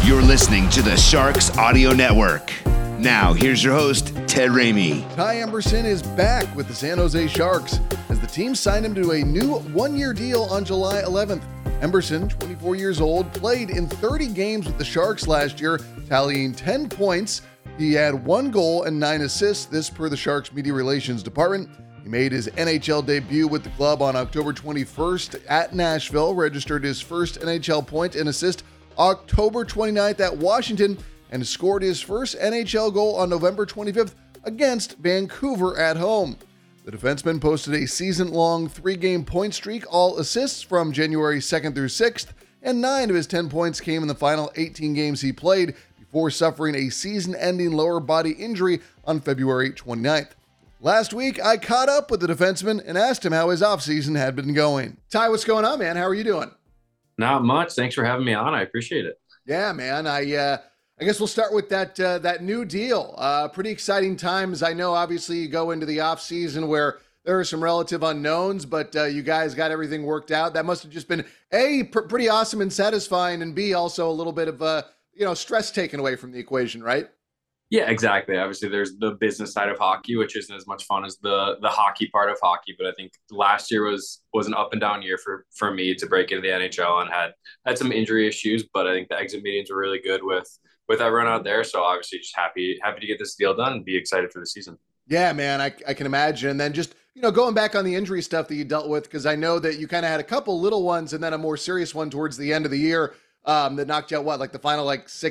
You're listening to the Sharks Audio Network. Now, here's your host, Ted Ramey. Ty Emberson is back with the San Jose Sharks as the team signed him to a new one-year deal on July 11th. Emberson, 24 years old, played in 30 games with the Sharks last year, tallying 10 points. He had 1 goal and 9 assists, this per the Sharks Media Relations Department. He made his NHL debut with the club on October 21st at Nashville, registered his first NHL point and assist October 29th at Washington, and scored his first NHL goal on November 25th against Vancouver at home. The defenseman posted a season-long 3-game point streak, all assists from January 2nd through 6th, and 9 of his 10 points came in the final 18 games he played before suffering a season-ending lower body injury on February 29th. Last week, I caught up with the defenseman and asked him how his offseason had been going. Ty, what's going on, man? How are you doing? Not much. Thanks for having me on. I appreciate it. Yeah, man. I guess we'll start with that new deal. Pretty exciting times. I know, obviously, you go into the off season where there are some relative unknowns, but you guys got everything worked out. That must have just been A, pretty awesome and satisfying, and B, also a little bit of stress taken away from the equation, right? Yeah, exactly. Obviously, there's the business side of hockey, which isn't as much fun as the hockey part of hockey. But I think last year was an up and down year for me to break into the NHL, and had some injury issues. But I think the exit meetings were really good with everyone out there. So obviously, just happy to get this deal done and be excited for the season. Yeah, man, I can imagine. And then just going back on the injury stuff that you dealt with, because I know that you kind of had a couple little ones and then a more serious one towards the end of the year. That knocked you out, like the final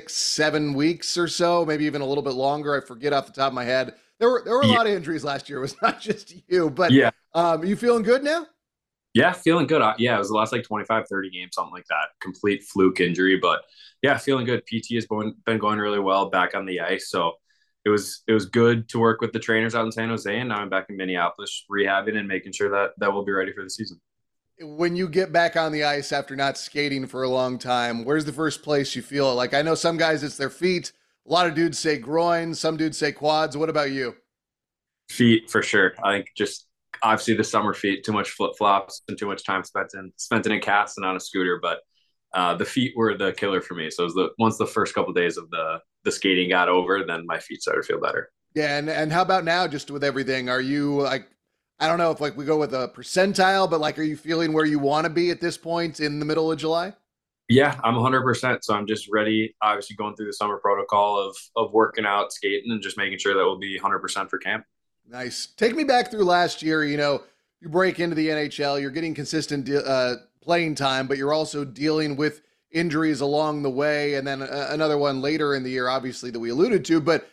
6-7 weeks or so, maybe even a little bit longer. I forget off the top of my head. There were a lot of injuries last year. It was not just you, but yeah. You feeling good now? Yeah, feeling good. Yeah, it was the last 25, 30 games, something like that. Complete fluke injury, but yeah, feeling good. PT has been going really well back on the ice. So it was good to work with the trainers out in San Jose, and now I'm back in Minneapolis rehabbing and making sure that we'll be ready for the season. When you get back on the ice after not skating for a long time, where's the first place you feel it? Like, I know some guys, it's their feet. A lot of dudes say groin. Some dudes say quads. What about you? Feet, for sure. I think just obviously the summer feet, too much flip-flops and too much time spent in a cast and on a scooter. But the feet were the killer for me. So it was once the first couple of days of the skating got over, then my feet started to feel better. Yeah, and how about now, just with everything? Are you I don't know if we go with a percentile, but are you feeling where you want to be at this point in the middle of July? Yeah, I'm 100%. So I'm just ready, obviously going through the summer protocol of working out, skating, and just making sure that we'll be 100% for camp. Nice. Take me back through last year. You break into the NHL, you're getting consistent playing time, but you're also dealing with injuries along the way. And then another one later in the year, obviously, that we alluded to. But,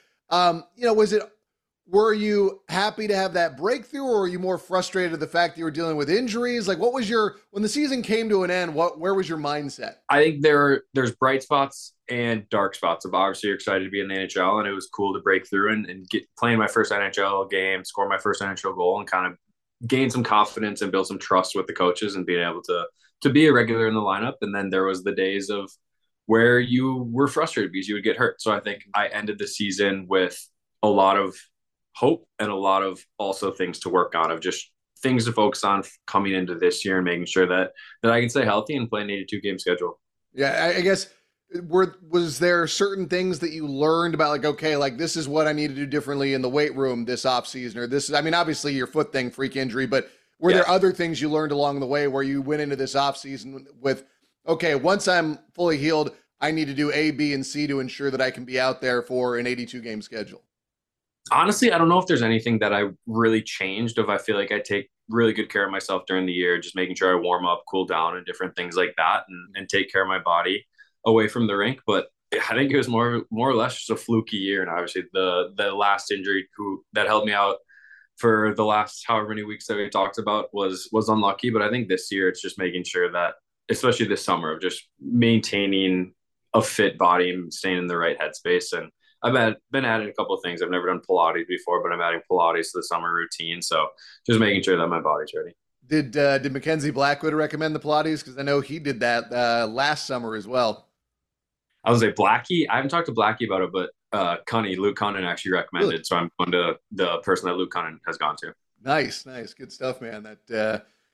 were you happy to have that breakthrough, or were you more frustrated at the fact that you were dealing with injuries? What was when the season came to an end, where was your mindset? I think there's bright spots and dark spots. Obviously, you're excited to be in the NHL, and it was cool to break through and get playing my first NHL game, score my first NHL goal, and kind of gain some confidence and build some trust with the coaches and being able to be a regular in the lineup. And then there was the days of where you were frustrated because you would get hurt. So I think I ended the season with a lot of hope and a lot of also things to work on, of just things to focus on coming into this year and making sure that I can stay healthy and play an 82-game schedule. Yeah, I guess, was there certain things that you learned about, this is what I need to do differently in the weight room this offseason, or this is, obviously your foot thing, freak injury, but were there other things you learned along the way where you went into this offseason with, okay, once I'm fully healed, I need to do A, B, and C to ensure that I can be out there for an 82-game schedule? Honestly, I don't know if there's anything that I really changed. I feel like I take really good care of myself during the year, just making sure I warm up, cool down, and different things like that, and take care of my body away from the rink. But I think it was more or less just a fluky year. And obviously the last injury that held me out for the last however many weeks that we talked about was unlucky. But I think this year it's just making sure that, especially this summer, of just maintaining a fit body and staying in the right headspace. And I've been adding a couple of things. I've never done Pilates before, but I'm adding Pilates to the summer routine. So just making sure that my body's ready. Did Mackenzie Blackwood recommend the Pilates? Because I know he did that last summer as well. I was Blackie. I haven't talked to Blackie about it, but Luke Cunnin actually recommended. Really? So I'm going to the person that Luke Cunnin has gone to. Nice. Good stuff, man. That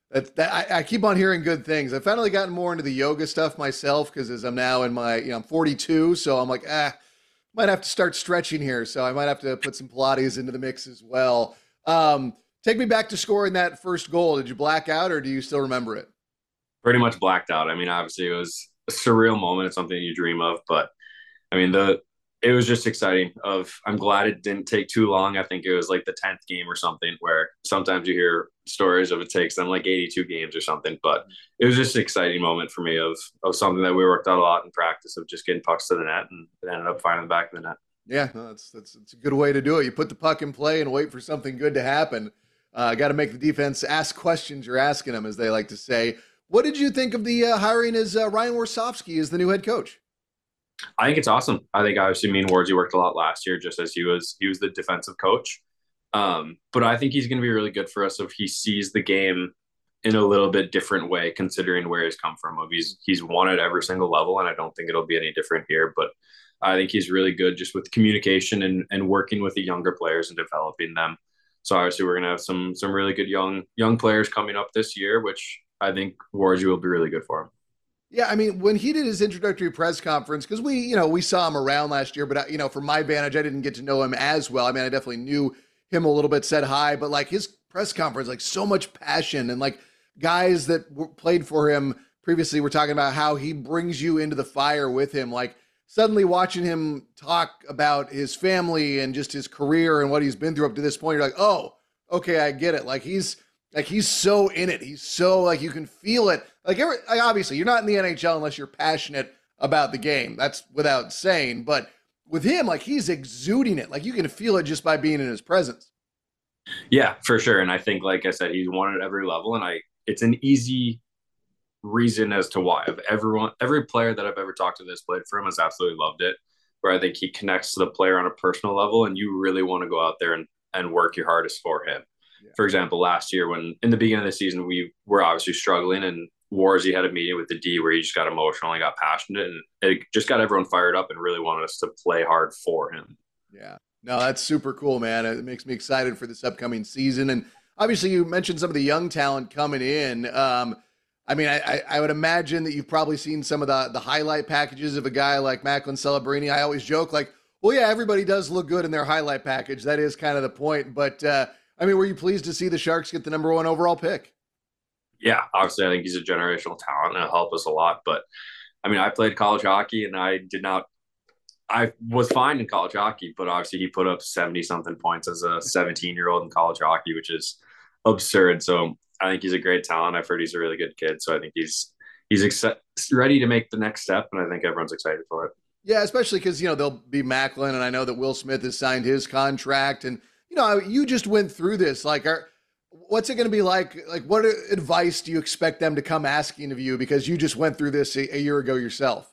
I keep on hearing good things. I've finally gotten more into the yoga stuff myself because as I'm now in my, I'm 42, so I'm like, might have to start stretching here. So I might have to put some Pilates into the mix as well. Take me back to scoring that first goal. Did you black out or do you still remember it? Pretty much blacked out. I mean, obviously it was a surreal moment. It's something you dream of, but I mean, it was just exciting. I'm glad it didn't take too long. I think it was like the 10th game or something, where sometimes you hear stories of it takes them like 82 games or something. But it was just an exciting moment for me of something that we worked out a lot in practice, of just getting pucks to the net, and it ended up finding the back of the net. Yeah, no, that's a good way to do it. You put the puck in play and wait for something good to happen. Got to make the defense ask questions you're asking them, as they like to say. What did you think of the hiring as Ryan Warsofsky as the new head coach? I think it's awesome. I think obviously me and Wardsy worked a lot last year, just as he was the defensive coach. But I think he's going to be really good for us if he sees the game in a little bit different way, considering where he's come from. He's won at every single level, and I don't think it'll be any different here. But I think he's really good just with communication and working with the younger players and developing them. So obviously we're going to have some really good young players coming up this year, which I think Wardsy will be really good for him. Yeah, I mean, when he did his introductory press conference, because we saw him around last year, but from my vantage, I didn't get to know him as well. I mean, I definitely knew him a little bit, said hi, but like his press conference, like so much passion, and like guys that played for him previously were talking about how he brings you into the fire with him. Like suddenly watching him talk about his family and just his career and what he's been through up to this point, you're like, oh, okay, I get it. Like he's so in it. He's so like, you can feel it. Like obviously you're not in the NHL unless you're passionate about the game. That's without saying, but with him, like he's exuding it. Like you can feel it just by being in his presence. Yeah, for sure. And I think, like I said, he's won at every level, and it's an easy reason as to why. Of every player that I've ever talked to that's played for him has absolutely loved it, where I think he connects to the player on a personal level, and you really want to go out there and work your hardest for him. Yeah. For example, last year when in the beginning of the season, we were obviously struggling, and Warsy had a meeting with the D where he just got emotional and got passionate, and it just got everyone fired up and really wanted us to play hard for him. Yeah, no, that's super cool, man. It makes me excited for this upcoming season. And obviously you mentioned some of the young talent coming in. I mean, I would imagine that you've probably seen some of the highlight packages of a guy like Macklin Celebrini. I always joke like, well, yeah, everybody does look good in their highlight package. That is kind of the point. But I mean, were you pleased to see the Sharks get the #1 overall pick? Yeah, obviously I think he's a generational talent and it'll help us a lot. But I mean, I played college hockey and I was fine in college hockey, but obviously he put up 70 something points as a 17-year-old in college hockey, which is absurd. So I think he's a great talent. I've heard he's a really good kid. So I think he's ready to make the next step. And I think everyone's excited for it. Yeah, especially because, there'll be Macklin, and I know that Will Smith has signed his contract. And, you just went through this. Like, what's it going to be like? Like, what advice do you expect them to come asking of you? Because you just went through this a year ago yourself.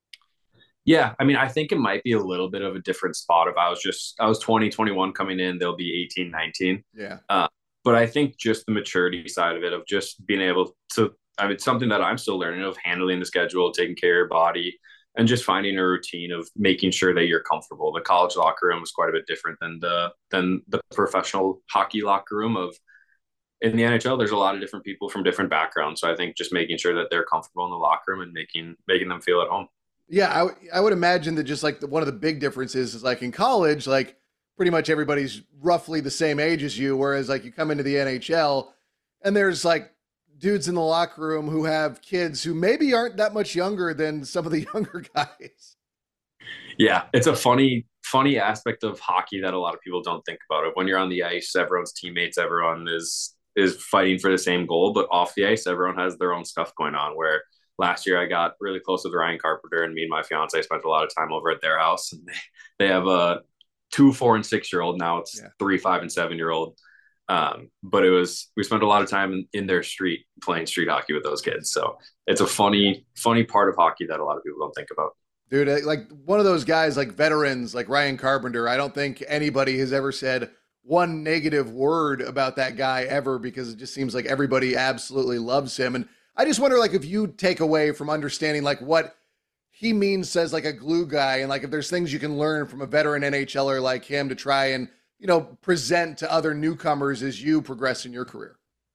Yeah, I mean, I think it might be a little bit of a different spot. If I was 20, 21 coming in, they'll be 18, 19. Yeah. But I think just the maturity side of it, of just being able to, I mean, something that I'm still learning, of handling the schedule, taking care of your body, and just finding a routine of making sure that you're comfortable. The college locker room was quite a bit different than the professional hockey locker room in the NHL. There's a lot of different people from different backgrounds. So I think just making sure that they're comfortable in the locker room and making them feel at home. Yeah, I would imagine that just like one of the big differences is like in college, like pretty much everybody's roughly the same age as you, whereas like you come into the NHL and there's like dudes in the locker room who have kids who maybe aren't that much younger than some of the younger guys. Yeah, it's a funny aspect of hockey that a lot of people don't think about. It when you're on the ice, everyone's teammates, everyone is fighting for the same goal, but off the ice, everyone has their own stuff going on. Where last year I got really close with Ryan Carpenter, and me and my fiance spent a lot of time over at their house, and they have a 2, 4, and 6-year-old. Now it's 3, 5, and 7-year-old. But we spent a lot of time in their street playing street hockey with those kids. So it's a funny part of hockey that a lot of people don't think about. Dude, like one of those guys, like veterans, like Ryan Carpenter, I don't think anybody has ever said one negative word about that guy ever, because it just seems like everybody absolutely loves him. And I just wonder, like, if you take away from understanding like what he means as like a glue guy, and like if there's things you can learn from a veteran NHLer like him to try and, present to other newcomers as you progress in your career.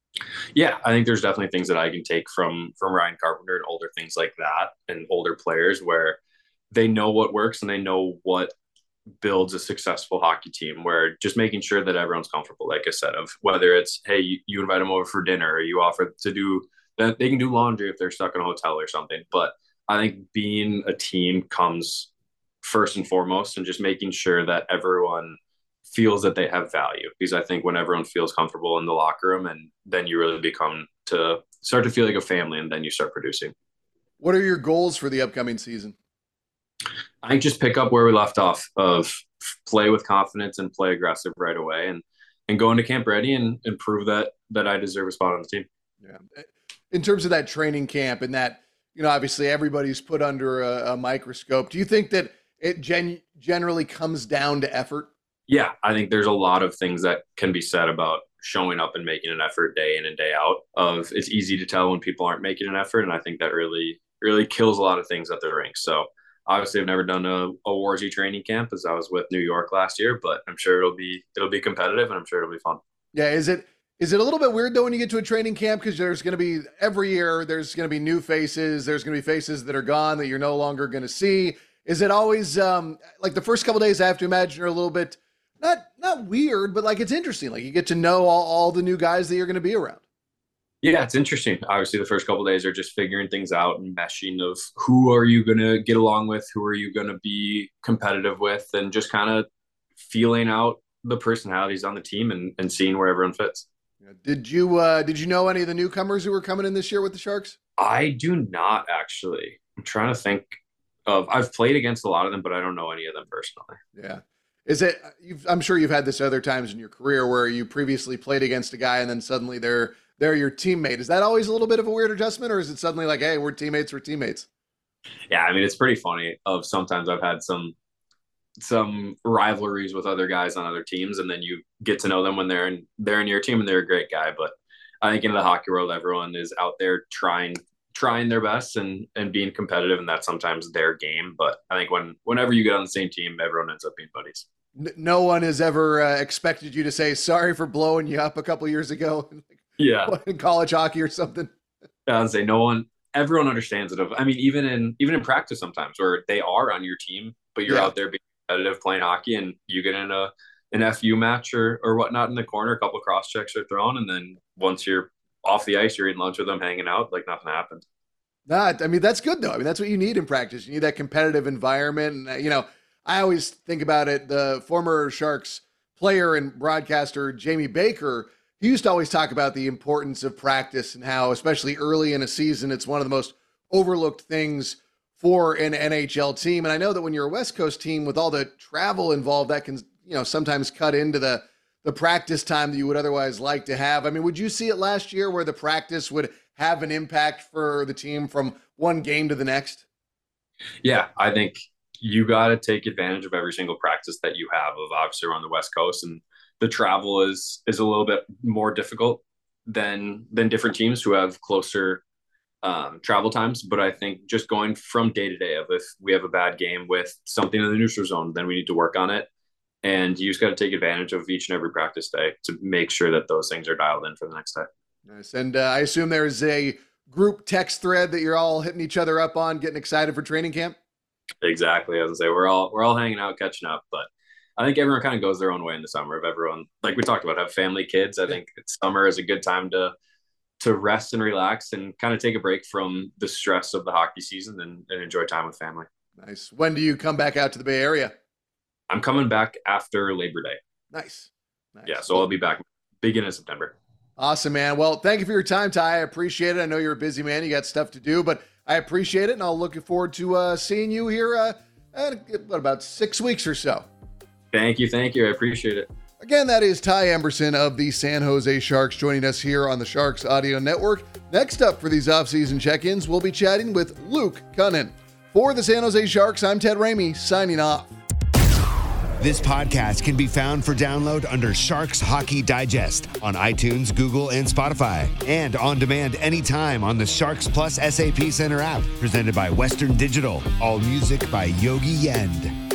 Yeah, I think there's definitely things that I can take from Ryan Carpenter and older things like that and older players where they know what works and they know what builds a successful hockey team, where just making sure that everyone's comfortable, like I said, of whether it's, hey, you invite them over for dinner or you offer to do that, they can do laundry if they're stuck in a hotel or something. But I think being a team comes first and foremost, and just making sure that everyone feels that they have value, because I think when everyone feels comfortable in the locker room, and then you really start to feel like a family, and then you start producing. What are your goals for the upcoming season? I just pick up where we left off, of play with confidence and play aggressive right away, and go into camp ready and prove that I deserve a spot on the team. Yeah. In terms of that training camp and that, obviously everybody's put under a microscope. Do you think that it generally comes down to effort? Yeah, I think there's a lot of things that can be said about showing up and making an effort day in and day out. Of it's easy to tell when people aren't making an effort, and I think that really, really kills a lot of things at the rink. So obviously, I've never done a Warzy training camp, as I was with New York last year, but I'm sure it'll be competitive, and I'm sure it'll be fun. Yeah, is it a little bit weird though when you get to a training camp, because there's going to be every year there's going to be new faces, there's going to be faces that are gone that you're no longer going to see. Is it always like the first couple of days? I have to imagine are a little bit not weird, but like it's interesting. Like you get to know all the new guys that you're going to be around. Yeah, it's interesting. Obviously, the first couple of days are just figuring things out and meshing of who are you going to get along with, who are you going to be competitive with, and just kind of feeling out the personalities on the team and seeing where everyone fits. Did you know any of the newcomers who were coming in this year with the Sharks? I do not, actually. I'm trying to think of. I've played against a lot of them, but I don't know any of them personally. Yeah. Is it? I'm sure you've had this other times in your career where you previously played against a guy and then suddenly they're your teammate. Is that always a little bit of a weird adjustment, or is it suddenly like, hey, we're teammates? Yeah, I mean, it's pretty funny. Of sometimes I've had some rivalries with other guys on other teams, and then you get to know them when they're in your team, and they're a great guy. But I think in the hockey world, everyone is out there trying their best and being competitive, and that's sometimes their game. But I think whenever you get on the same team, everyone ends up being buddies. No one has ever expected you to say sorry for blowing you up a couple years ago. Yeah, in college hockey or something. I would say everyone understands it. I mean, even in practice sometimes, where they are on your team, but you're out there being competitive playing hockey, and you get in an FU match or whatnot in the corner, a couple of cross checks are thrown, and then once you're off the ice, you're eating lunch with them, hanging out like nothing happened. I mean, that's good though. I mean, that's what you need in practice. You need that competitive environment. And, I always think about it. The former Sharks player and broadcaster, Jamie Baker, he used to always talk about the importance of practice and how, especially early in a season, it's one of the most overlooked things for an NHL team. And I know that when you're a West Coast team with all the travel involved, that can, sometimes cut into the practice time that you would otherwise like to have. I mean, would you see it last year where the practice would have an impact for the team from one game to the next? Yeah, I think you got to take advantage of every single practice that you have. Of obviously we're on the West Coast, and the travel is a little bit more difficult than different teams who have closer travel times. But I think just going from day to day, of if we have a bad game with something in the neutral zone, then we need to work on it. And you just got to take advantage of each and every practice day to make sure that those things are dialed in for the next day. Nice. And I assume there's a group text thread that you're all hitting each other up on, getting excited for training camp. Exactly. As I say, we're all hanging out, catching up, but I think everyone kind of goes their own way in the summer. Of everyone, like we talked about, have family, kids. I think summer is a good time to rest and relax and kind of take a break from the stress of the hockey season and enjoy time with family. Nice. When do you come back out to the Bay Area? I'm coming back after Labor Day. Nice. Yeah, so I'll be back beginning of September. Awesome, man. Well, thank you for your time, Ty. I appreciate it. I know you're a busy man. You got stuff to do, but I appreciate it, and I'll look forward to seeing you here about 6 weeks or so. Thank you. I appreciate it. Again, that is Ty Emberson of the San Jose Sharks joining us here on the Sharks Audio Network. Next up for these offseason check-ins, we'll be chatting with Luke Kunin. For the San Jose Sharks, I'm Ted Ramey, signing off. This podcast can be found for download under Sharks Hockey Digest on iTunes, Google, and Spotify, and on demand anytime on the Sharks Plus SAP Center app, presented by Western Digital. All music by Yogi Yend.